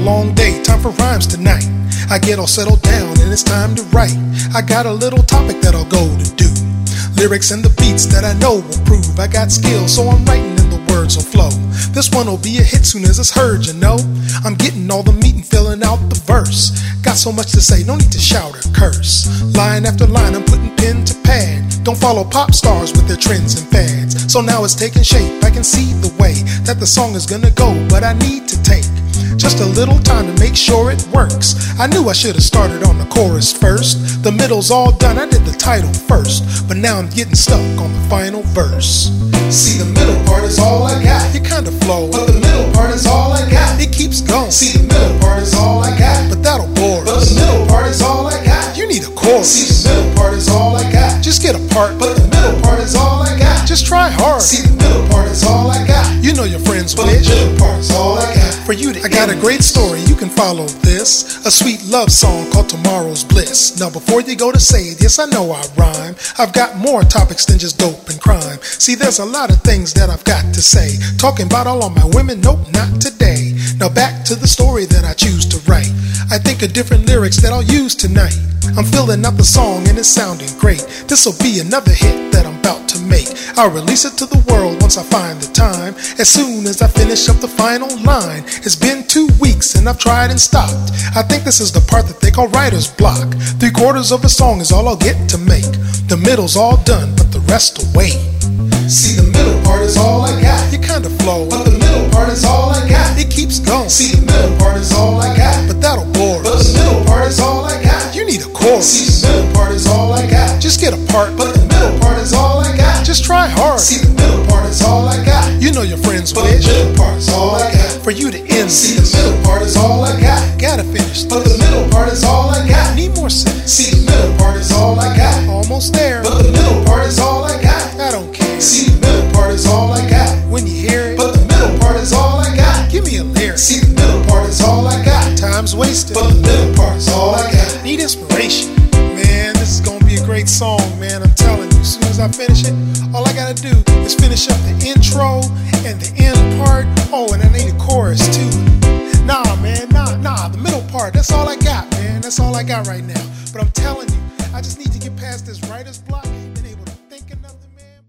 long day, time for rhymes tonight. I get all settled down and it's time to write. I got a little topic that I'll go to do. Lyrics and the beats that I know will prove I got skills, so I'm writing and the words will flow. This one will be a hit soon as it's heard, you know. I'm getting all the meat and filling out the verse. Got so much to say, no need to shout or curse. Line after line, I'm putting pen to pad. Don't follow pop stars with their trends and fads. So now it's taking shape, I can see the way that the song is gonna go, but I need to take just a little time to make sure it works. I knew I should have started on the chorus first. The middle's all done, I did the title first, but now I'm getting stuck on the final verse. See, the middle part is all I got. It kinda flows, but the middle part is all I got. It keeps going. See, the middle part is all I got, but that'll bore us. But the middle part is all I got. You need a chorus. See, the middle part is all I got. Just get a part, but the middle part is all I got. Just try hard. See, the middle part is all I got. You know your friends wish, but the middle part is all I got. For you to I got a great story, you can follow this. A sweet love song called Tomorrow's Bliss. Now before you go to say it, yes I know I rhyme. I've got more topics than just dope and crime. See, there's a lot of things that I've got to say. Talking about all of my women, nope, not today. Now back to the story that I choose to write. I think of different lyrics that I'll use tonight. I'm filling out the song and it's sounding great. This'll be another hit that I'm about to make. I'll release it to the world once I find the time. As soon as I finish up the final line. It's been 2 weeks and I've tried and stopped. I think this is the part that they call writer's block. 3/4 of a song is all I'll get to make. The middle's all done, but the rest will wait. See, the middle part is all I got. It kinda flows, but the middle part is all I got. It keeps going. See, the middle part is all I got, but that'll bore us. But the middle part is all I got. You need a chorus. See, the middle part is all I got. Just get a part, but the middle part is all I got. Just try hard. See, the middle part is all I got. You know your friends wish, but the middle part is all I got. For you to end. See, the middle part is all I got. Gotta finish this. But the middle part is all I got. Need more sense. See, the middle part is all I got. Almost there, but the middle part is all I got. I don't care. See, the middle part is all I got. When you hear it, but the middle part is all I got. Give me a lyric. See, the middle part is all I got. Time's wasted, but the middle part is all I got. Need inspiration. Man, this is gonna be a great song, man. I'm telling you, as soon as I finish it, all I gotta do is finish up the intro and the end part. Oh, and I need a chorus too. Nah, man, nah, the middle part, that's all I got, man. That's all I got right now. But I'm telling you, I just need to get past this writer's block.